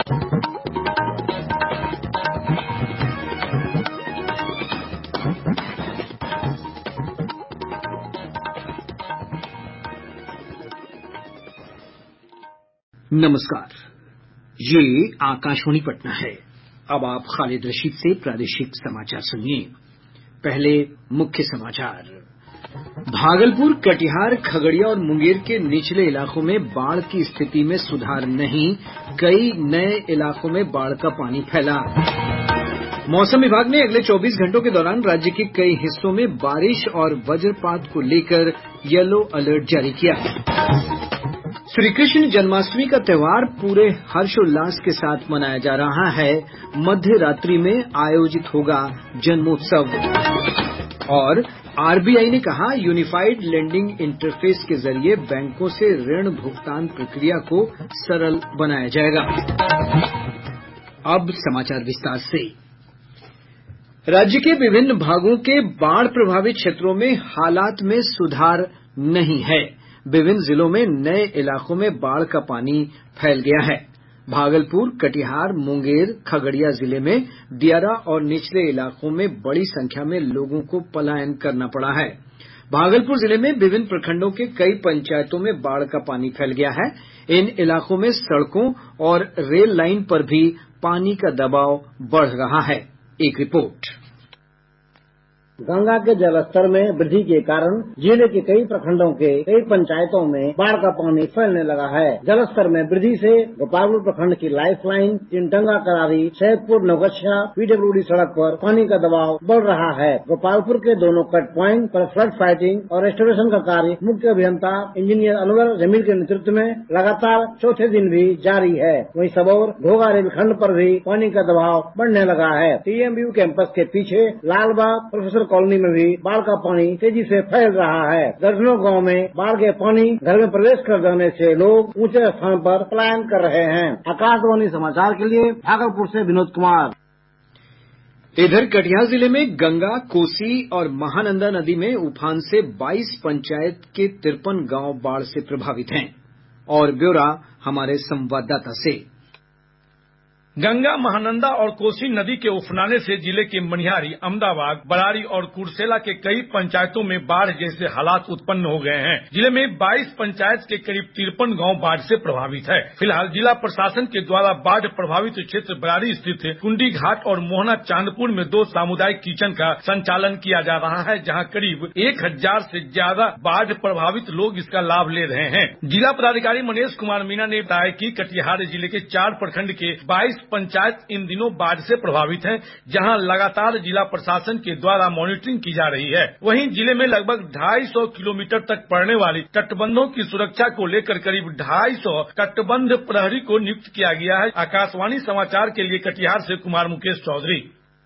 नमस्कार, ये आकाशवाणी पटना है। अब आप खालिद रशीद से प्रादेशिक समाचार सुनिए। पहले मुख्य समाचार। भागलपुर, कटिहार, खगड़िया और मुंगेर के निचले इलाकों में बाढ़ की स्थिति में सुधार नहीं, कई नए इलाकों में बाढ़ का पानी फैला। मौसम विभाग ने अगले 24 घंटों के दौरान राज्य के कई हिस्सों में बारिश और वज्रपात को लेकर येलो अलर्ट जारी किया। श्रीकृष्ण जन्माष्टमी का त्योहार पूरे हर्षोल्लास के साथ मनाया जा रहा है। मध्य रात्रि में आयोजित होगा जन्मोत्सव। और आरबीआई ने कहा, यूनिफाइड लेंडिंग इंटरफेस के जरिए बैंकों से ऋण भुगतान प्रक्रिया को सरल बनाया जाएगा। अब समाचार विस्तार से। राज्य के विभिन्न भागों के बाढ़ प्रभावित क्षेत्रों में हालात में सुधार नहीं है। विभिन्न जिलों में नए इलाकों में बाढ़ का पानी फैल गया है। भागलपुर, कटिहार, मुंगेर, खगड़िया जिले में दियारा और निचले इलाकों में बड़ी संख्या में लोगों को पलायन करना पड़ा है। भागलपुर जिले में विभिन्न प्रखंडों के कई पंचायतों में बाढ़ का पानी फैल गया है। इन इलाकों में सड़कों और रेल लाइन पर भी पानी का दबाव बढ़ रहा है। एक रिपोर्ट। गंगा के जलस्तर में वृद्धि के कारण जिले के कई प्रखंडों के कई पंचायतों में बाढ़ का पानी फैलने लगा है। जलस्तर में वृद्धि से गोपालपुर प्रखंड की लाइफ लाइन, चिंटंगा करारी, सैदपुर नौगछिया पीडब्ल्यूडी सड़क पर पानी का दबाव बढ़ रहा है। गोपालपुर के दोनों कट प्वाइंट पर फ्लड फाइटिंग और रेस्टोरेशन का कार्य मुख्य अभियंता इंजीनियर अनवर जमील के नेतृत्व में लगातार चौथे दिन भी जारी है। वहीं सबौर घोघा रेलखंड पर भी पानी का दबाव बढ़ने लगा है। टीएमयू कैंपस के पीछे लालबाग प्रोफेसर कॉलोनी में भी बाढ़ का पानी तेजी से फैल रहा है। दर्जनों गांव में बाढ़ के पानी घर में प्रवेश कर जाने से लोग ऊंचे स्थान पर पलायन कर रहे हैं। आकाशवाणी समाचार के लिए भागलपुर से विनोद कुमार। इधर कटिहार जिले में गंगा, कोसी और महानंदा नदी में उफान से 22 पंचायत के 53 गांव बाढ़ से प्रभावित हैं। और ब्यौरा हमारे संवाददाता से। गंगा, महानंदा और कोसी नदी के उफनाने से जिले के मनिहारी, अमदाबाद, बरारी और कुर्सेला के कई पंचायतों में बाढ़ जैसे हालात उत्पन्न हो गए हैं। जिले में 22 पंचायत के करीब 53 गांव बाढ़ से प्रभावित है। फिलहाल जिला प्रशासन के द्वारा बाढ़ प्रभावित क्षेत्र बरारी स्थित कुंडी घाट और मोहना चांदपुर में 2 सामुदायिक किचन का संचालन किया जा रहा है, जहाँ करीब 1000 से ज्यादा बाढ़ प्रभावित लोग इसका लाभ ले रहे हैं। जिला पदाधिकारी मनीष कुमार मीणा ने बताया कि कटिहार जिले के 4 प्रखंड के 22 पंचायत इन दिनों बाढ़ से प्रभावित हैं, जहां लगातार जिला प्रशासन के द्वारा मॉनिटरिंग की जा रही है। वहीं जिले में लगभग 250 किलोमीटर तक पड़ने वाली तटबंधों की सुरक्षा को लेकर करीब 250 तटबंध प्रहरी को नियुक्त किया गया है। आकाशवाणी समाचार के लिए कटिहार से कुमार मुकेश चौधरी।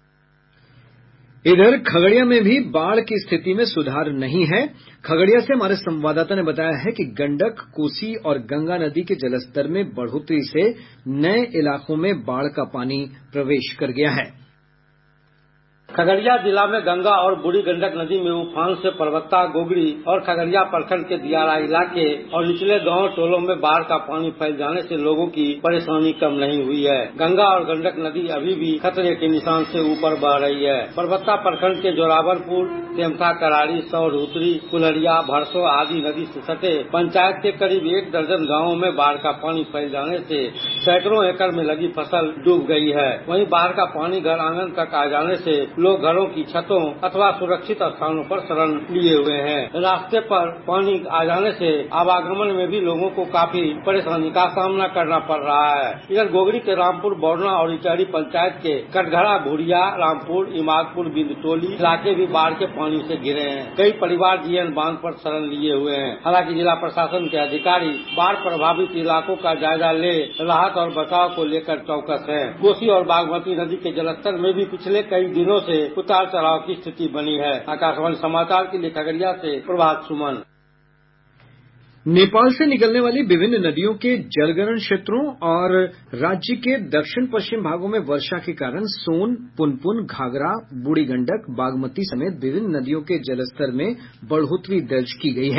इधर खगड़िया में भी बाढ़ की स्थिति में सुधार नहीं है। खगड़िया से हमारे संवाददाता ने बताया है कि गंडक, कोसी और गंगा नदी के जलस्तर में बढ़ोतरी से नए इलाकों में बाढ़ का पानी प्रवेश कर गया है। खगड़िया जिला में गंगा और बूढ़ी गंडक नदी में उफान से परबत्ता, गोगरी और खगड़िया प्रखंड के दियारा इलाके और निचले गांव टोलों में बाढ़ का पानी फैल जाने से लोगों की परेशानी कम नहीं हुई है। गंगा और गंडक नदी अभी भी खतरे के निशान से ऊपर बह रही है। परबत्ता प्रखंड के जोरावरपुर, टेमथा, करारी, सौर उत्तरी, कुल्हड़िया, भरसो आदि नदी से सटे पंचायत के करीब 1 दर्जन गाँवों में बाढ़ का पानी फैल जाने से सैकड़ों एकड़ में लगी फसल डूब गई है। वहीं बाढ़ का पानी घर आंगन तक आ जाने से लोग घरों की छतों अथवा सुरक्षित स्थानों पर शरण लिए हुए हैं। रास्ते पर पानी आ जाने से आवागमन में भी लोगों को काफी परेशानी का सामना करना पड़ रहा है। इधर गोगरी के रामपुर, बौरना और इचारी पंचायत के कटघरा, भुरिया, रामपुर, इमादपुर, बिंदटोली इलाके भी बाढ़ के पानी से घिरे हैं। कई परिवार जीएन बांध पर शरण लिए हुए हैं। हालांकि जिला प्रशासन के अधिकारी बाढ़ प्रभावित इलाकों का जायजा ले राहत और बचाव को लेकर चौकस है। कोसी और बागमती नदी के जलस्तर में भी पिछले कई दिनों से उतार चढ़ाव की स्थिति बनी है। आकाशवाणी समाचार के लिए खगड़िया से प्रभात सुमन। नेपाल से निकलने वाली विभिन्न नदियों के जलग्रहण क्षेत्रों और राज्य के दक्षिण पश्चिम भागों में वर्षा के कारण सोन, पुनपुन, घाघरा, बूढ़ी गंडक, बागमती समेत विभिन्न नदियों के जलस्तर में बढ़ोतरी दर्ज की गई है।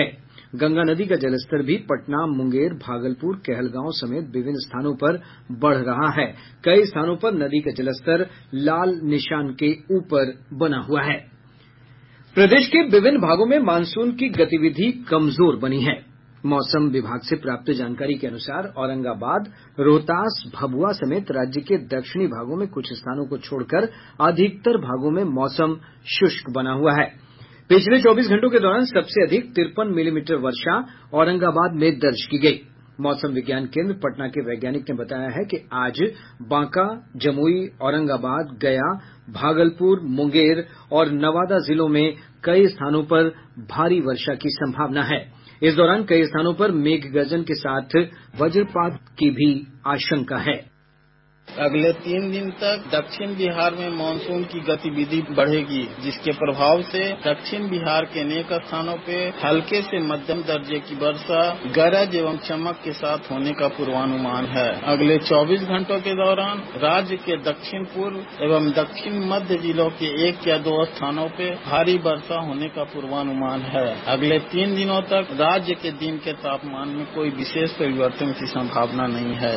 गंगा नदी का जलस्तर भी पटना, मुंगेर, भागलपुर, कहलगांव समेत विभिन्न स्थानों पर बढ़ रहा है। कई स्थानों पर नदी का जलस्तर लाल निशान के ऊपर बना हुआ है। प्रदेश के विभिन्न भागों में मानसून की गतिविधि कमजोर बनी है। मौसम विभाग से प्राप्त जानकारी के अनुसार औरंगाबाद, रोहतास, भभुआ समेत राज्य के दक्षिणी भागों में कुछ स्थानों को छोड़कर अधिकतर भागों में मौसम शुष्क बना हुआ है। पिछले 24 घंटों के दौरान सबसे अधिक 53 मिलीमीटर वर्षा औरंगाबाद में दर्ज की गयी। मौसम विज्ञान केंद्र पटना के वैज्ञानिक ने बताया है कि आज बांका, जमुई, औरंगाबाद, गया, भागलपुर, मुंगेर और नवादा जिलों में कई स्थानों पर भारी वर्षा की संभावना है। इस दौरान कई स्थानों पर मेघ गर्जन के साथ वज्रपात की भी आशंका है। अगले 3 दिन तक दक्षिण बिहार में मानसून की गतिविधि बढ़ेगी, जिसके प्रभाव से दक्षिण बिहार के अनेक स्थानों पे हल्के से मध्यम दर्जे की वर्षा गरज एवं चमक के साथ होने का पूर्वानुमान है। अगले 24 घंटों के दौरान राज्य के दक्षिण पूर्व एवं दक्षिण मध्य जिलों के 1 या 2 स्थानों पे भारी वर्षा होने का पूर्वानुमान है। अगले 3 दिनों तक राज्य के दिन के तापमान में कोई विशेष परिवर्तन की संभावना नहीं है।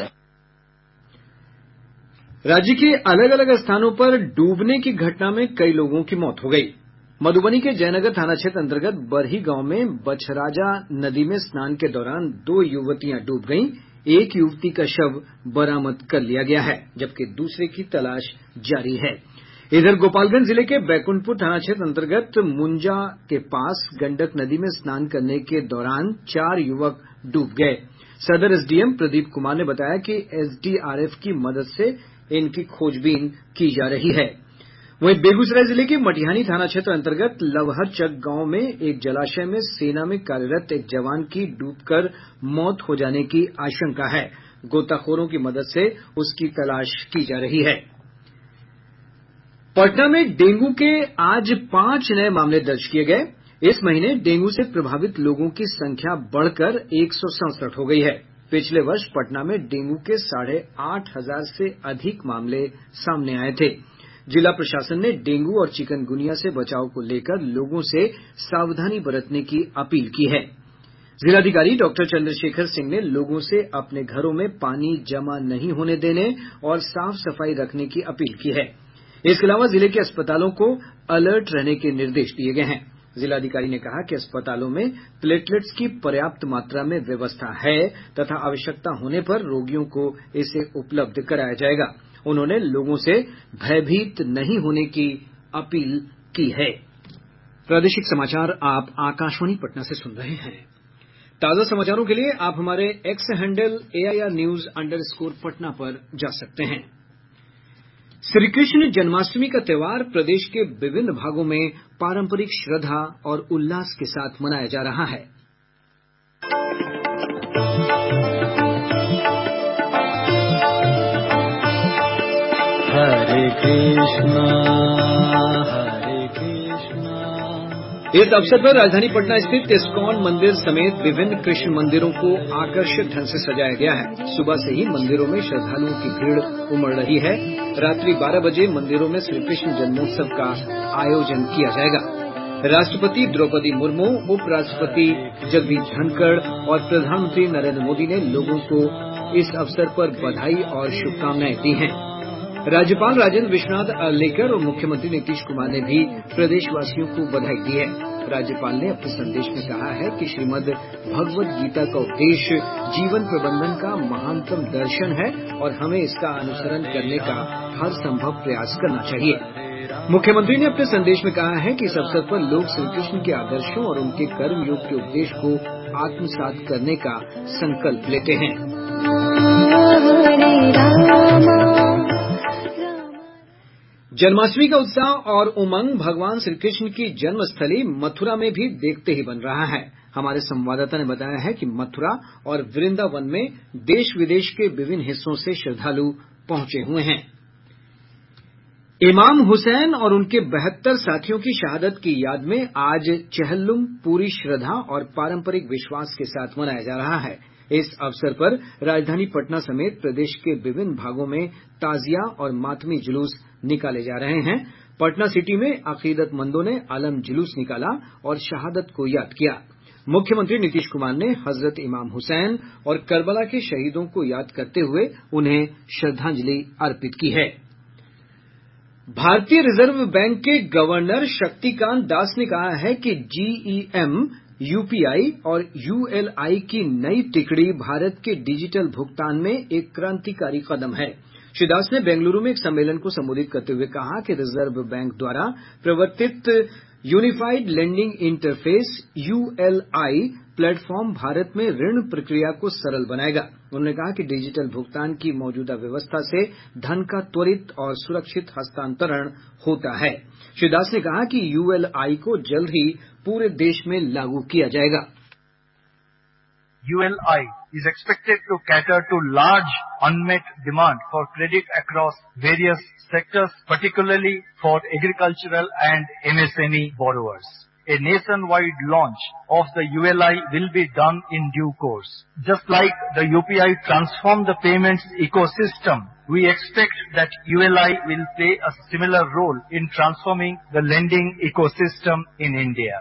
राज्य के अलग अलग स्थानों पर डूबने की घटना में कई लोगों की मौत हो गयी। मधुबनी के जयनगर थाना क्षेत्र अंतर्गत बरही गांव में बछराजा नदी में स्नान के दौरान 2 युवतियां डूब गयीं। एक युवती का शव बरामद कर लिया गया है, जबकि दूसरे की तलाश जारी है। इधर गोपालगंज जिले के बैकुंठपुर थाना क्षेत्र अंतर्गत मुंजा के पास गंडक नदी में स्नान करने के दौरान 4 युवक डूब गये। सदर एसडीएम प्रदीप कुमार ने बताया कि एसडीआरएफ की मदद से इनकी खोजबीन की जा रही है। वहीं बेगूसराय जिले के मटिहानी थाना क्षेत्र अंतर्गत लवहरचक गांव में एक जलाशय में सेना में कार्यरत एक जवान की डूबकर मौत हो जाने की आशंका है। गोताखोरों की मदद से उसकी तलाश की जा रही है। पटना में डेंगू के आज 5 नए मामले दर्ज किए गए। इस महीने डेंगू से प्रभावित लोगों की संख्या बढ़कर 167 हो गई है। पिछले वर्ष पटना में डेंगू के 8,500 से अधिक मामले सामने आए थे। जिला प्रशासन ने डेंगू और चिकनगुनिया से बचाव को लेकर लोगों से सावधानी बरतने की अपील की है। जिलाधिकारी डॉक्टर चंद्रशेखर सिंह ने लोगों से अपने घरों में पानी जमा नहीं होने देने और साफ सफाई रखने की अपील की है। इसके अलावा जिले के अस्पतालों को अलर्ट रहने के निर्देश दिए गए हैं। जिलाधिकारी ने कहा कि अस्पतालों में प्लेटलेट्स की पर्याप्त मात्रा में व्यवस्था है तथा आवश्यकता होने पर रोगियों को इसे उपलब्ध कराया जाएगा। उन्होंने लोगों से भयभीत नहीं होने की अपील की है। प्रादेशिक समाचार आप आकाशवाणी पटना से सुन रहे हैं। ताजा समाचारों के लिए आप हमारे एक्स हैंडल AIR_News_पटना पर जा सकते हैं। श्रीकृष्ण जन्माष्टमी का त्योहार प्रदेश के विभिन्न भागों में पारंपरिक श्रद्धा और उल्लास के साथ मनाया जा रहा है। हरे कृष्णा हरे कृष्णा। इस अवसर पर राजधानी पटना स्थित इस्कॉन मंदिर समेत विभिन्न कृष्ण मंदिरों को आकर्षक ढंग से सजाया गया है। सुबह से ही मंदिरों में श्रद्धालुओं की भीड़ उमड़ रही है। रात्रि 12 बजे मंदिरों में श्रीकृष्ण जन्मोत्सव का आयोजन किया जाएगा। राष्ट्रपति द्रौपदी मुर्मू, उपराष्ट्रपति जगदीप धनखड़ और प्रधानमंत्री नरेंद्र मोदी ने लोगों को इस अवसर पर बधाई और शुभकामनाएं दी हैं। राज्यपाल राजेंद्र विश्वनाथ अर्लेकर और मुख्यमंत्री नीतीश कुमार ने भी प्रदेशवासियों को बधाई दी है। राज्यपाल ने अपने संदेश में कहा है कि श्रीमद् भगवद गीता का उपदेश जीवन प्रबंधन का महानतम दर्शन है और हमें इसका अनुसरण करने का हर संभव प्रयास करना चाहिए। मुख्यमंत्री ने अपने संदेश में कहा है कि इस अवसर पर लोग श्रीकृष्ण के आदर्शों और उनके कर्मयोग के उपदेश को आत्मसात करने का संकल्प लेते हैं। जन्माष्टमी का उत्साह और उमंग भगवान श्रीकृष्ण की जन्मस्थली मथुरा में भी देखते ही बन रहा है। हमारे संवाददाता ने बताया है कि मथुरा और वृंदावन में देश विदेश के विभिन्न हिस्सों से श्रद्धालु पहुंचे हुए हैं। इमाम हुसैन और उनके 72 साथियों की शहादत की याद में आज चहल्लुम पूरी श्रद्धा और पारंपरिक विश्वास के साथ मनाया जा रहा है। इस अवसर पर राजधानी पटना समेत प्रदेश के विभिन्न भागों में ताजिया और मातमी जुलूस निकाले जा रहे हैं। पटना सिटी में अकीदतमंदों ने अलम जुलूस निकाला और शहादत को याद किया। मुख्यमंत्री नीतीश कुमार ने हजरत इमाम हुसैन और करबला के शहीदों को याद करते हुए उन्हें श्रद्धांजलि अर्पित की है। भारतीय रिजर्व बैंक के गवर्नर शक्तिकांत दास ने कहा है कि GeM, UPI और ULI की नई टिकड़ी भारत के डिजिटल भुगतान में एक क्रांतिकारी कदम है। श्री दास ने बेंगलुरु में एक सम्मेलन को संबोधित करते हुए कहा कि रिजर्व बैंक द्वारा प्रवर्तित unified lending interface ULI platform Bharat में ऋण प्रक्रिया को सरल बनाएगा। उन्होंने कहा कि डिजिटल भुगतान की मौजूदा व्यवस्था से धन का त्वरित और सुरक्षित हस्तांतरण होता है। श्री दास ने कहा कि ULI को जल्द ही पूरे देश में लागू किया जाएगा। ULI is expected to cater to large unmet demand for credit across various sectors, particularly for agricultural and MSME borrowers. A nationwide launch of the ULI will be done in due course. Just like the UPI transformed the payments ecosystem, we expect that ULI will play a similar role in transforming the lending ecosystem in India.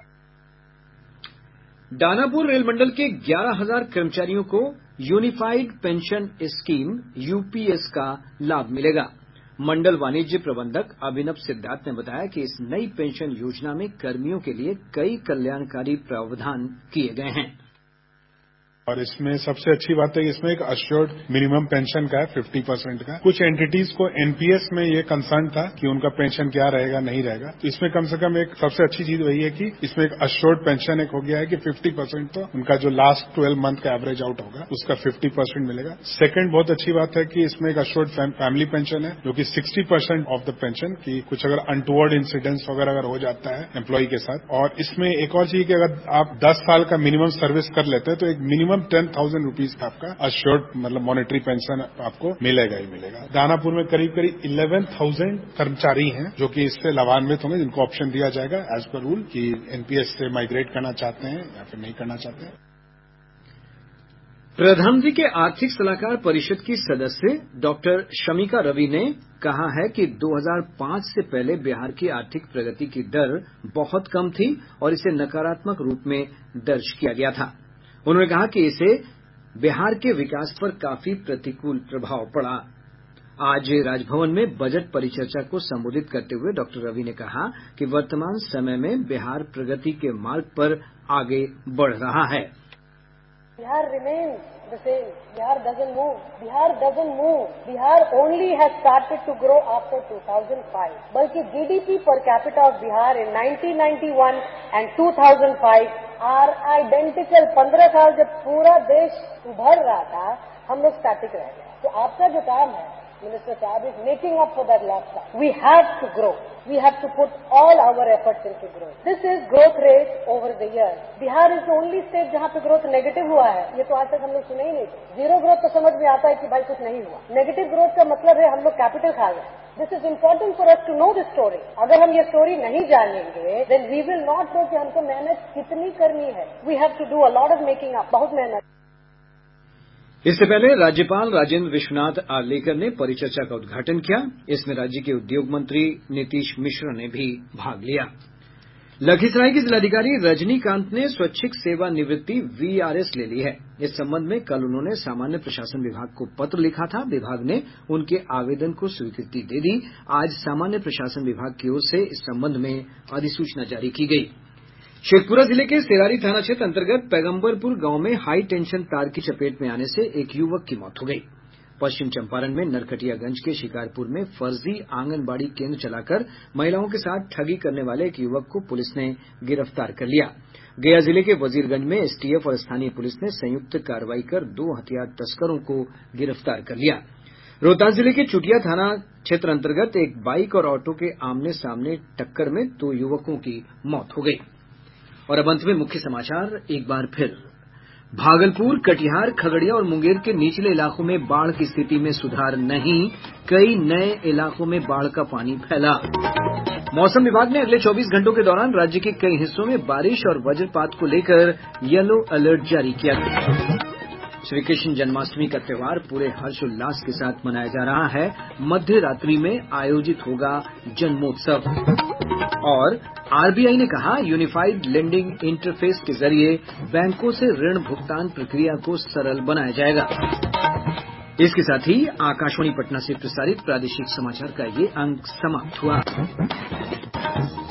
Danapur rail मंडल के 11,000 कर्मचारियों को unified pension scheme UPS का लाभ मिलेगा। मंडल वाणिज्य प्रबंधक अभिनव सिद्धार्थ ने बताया कि इस नई पेंशन योजना में कर्मियों के लिए कई कल्याणकारी प्रावधान किए गए हैं और इसमें सबसे अच्छी बात है कि इसमें एक अश्योर्ड मिनिमम पेंशन का है 50% का। कुछ एंटिटीज को NPS में ये कंसर्न था कि उनका पेंशन क्या रहेगा नहीं रहेगा, तो इसमें कम से कम एक सबसे अच्छी चीज वही है कि इसमें एक अश्योर्ड पेंशन एक हो गया है कि 50% तो उनका जो लास्ट 12 मंथ का एवरेज आउट होगा उसका 50% मिलेगा। सेकंड बहुत अच्छी बात है कि इसमें एक अश्योर्ड फैमिली पेंशन है जो कि 60% ऑफ द पेंशन की कुछ अगर अनटुवर्ड इंसिडेंट्स वगैरह अगर हो जाता है एम्प्लॉय के साथ। और इसमें एक और चीज कि अगर आप 10 साल का मिनिमम सर्विस कर लेते हैं तो एक मिनिमम 10,000 रुपीज का आपका अश्योर्ड मतलब मॉनेटरी पेंशन आपको मिलेगा ही मिलेगा। दानापुर में करीब 11,000 कर्मचारी हैं जो कि इससे लाभान्वित होंगे, जिनको ऑप्शन दिया जाएगा एज पर रूल कि NPS से माइग्रेट करना चाहते हैं या फिर नहीं करना चाहते हैं। प्रधानमंत्री के आर्थिक सलाहकार परिषद की सदस्य डॉक्टर शमिका रवि ने कहा है कि 2005 से पहले बिहार की आर्थिक प्रगति की दर बहुत कम थी और इसे नकारात्मक रूप में दर्ज किया गया था। उन्होंने कहा कि इसे बिहार के विकास पर काफी प्रतिकूल प्रभाव पड़ा। आज राजभवन में बजट परिचर्चा को संबोधित करते हुए डॉक्टर रवि ने कहा कि वर्तमान समय में बिहार प्रगति के मार्ग पर आगे बढ़ रहा है। Bihar remains the same. Bihar doesn't move. Bihar doesn't move. Bihar only has started to grow after 2005. बल्कि GDP per capita of Bihar in 1991 and 2005 are identical. 15 साल जब पूरा देश उभर रहा था हम लोग स्टैटिक रह गए। तो आपका जो काम है Minister Saab is making up for that lost time. We have to grow. We have to put all our efforts into growth. This is growth rate over the years. Bihar is the only state जहाँ पे growth negative हुआ है। ये तो आज तक हम लोग सुने ही नहीं थे। Zero growth तो समझ में आता है कि भाई कुछ नहीं हुआ। Negative growth का मतलब है हम लोग capital खा गए। This is important for us to know this story. अगर हम ये story नहीं जानेंगे, then we will not know कि हमको मेहनत कितनी करनी है। We have to do a lot of making up. बहुत मेहनत। इससे पहले राज्यपाल राजेंद्र विश्वनाथ आर्लेकर ने परिचर्चा का उद्घाटन किया। इसमें राज्य के उद्योग मंत्री नीतीश मिश्र ने भी भाग लिया। लखीसराय की जिलाधिकारी रजनीकांत ने स्वैच्छिक सेवानिवृत्ति VRS ले ली है। इस संबंध में कल उन्होंने सामान्य प्रशासन विभाग को पत्र लिखा था। विभाग ने उनके आवेदन को स्वीकृति दे दी। आज सामान्य प्रशासन विभाग की ओर से इस संबंध में अधिसूचना जारी की गयी। शेखपुरा जिले के सेरारी थाना क्षेत्र अंतर्गत पैगम्बरपुर गांव में हाई टेंशन तार की चपेट में आने से एक युवक की मौत हो गई। पश्चिम चंपारण में नरकटियागंज के शिकारपुर में फर्जी आंगनबाड़ी केंद्र चलाकर महिलाओं के साथ ठगी करने वाले एक युवक को पुलिस ने गिरफ्तार कर लिया। गया जिले के वजीरगंज में STF और स्थानीय पुलिस ने संयुक्त कार्रवाई कर 2 हथियार तस्करों को गिरफ्तार कर लिया। रोहतास जिले के चुटिया थाना क्षेत्र अंतर्गत एक बाइक और ऑटो के आमने सामने टक्कर में 2 युवकों की मौत हो गई। और अब अंत में मुख्य समाचार एक बार फिर। भागलपुर, कटिहार, खगड़िया और मुंगेर के निचले इलाकों में बाढ़ की स्थिति में सुधार नहीं, कई नए इलाकों में बाढ़ का पानी फैला। मौसम विभाग ने अगले 24 घंटों के दौरान राज्य के कई हिस्सों में बारिश और वज्रपात को लेकर येलो अलर्ट जारी किया। श्री कृष्ण जन्माष्टमी का त्योहार पूरे हर्षोल्लास के साथ मनाया जा रहा है। मध्य रात्रि में आयोजित होगा जन्मोत्सव। और आरबीआई ने कहा यूनिफाइड लेंडिंग इंटरफेस के जरिए बैंकों से ऋण भुगतान प्रक्रिया को सरल बनाया जाएगा। इसके साथ ही आकाशवाणी पटना से प्रसारित प्रादेशिक समाचार का ये अंक समाप्त हुआ।